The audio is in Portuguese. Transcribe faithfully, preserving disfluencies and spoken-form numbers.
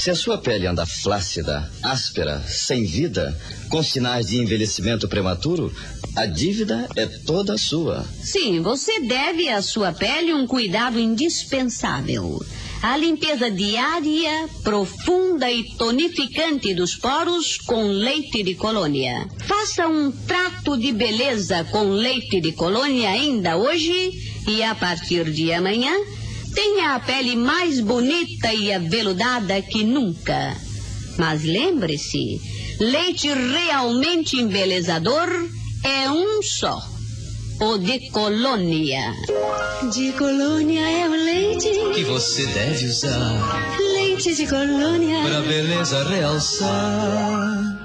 Se a sua pele anda flácida, áspera, sem vida, com sinais de envelhecimento prematuro, a dívida é toda sua. Sim, você deve à sua pele um cuidado indispensável. A limpeza diária, profunda e tonificante dos poros com leite de colônia. Faça um trato de beleza com leite de colônia ainda hoje e a partir de amanhã tenha a pele mais bonita e aveludada que nunca. Mas lembre-se, leite realmente embelezador é um só. O de colônia. De colônia é o leite que você deve usar. Leite de colônia pra beleza realçar.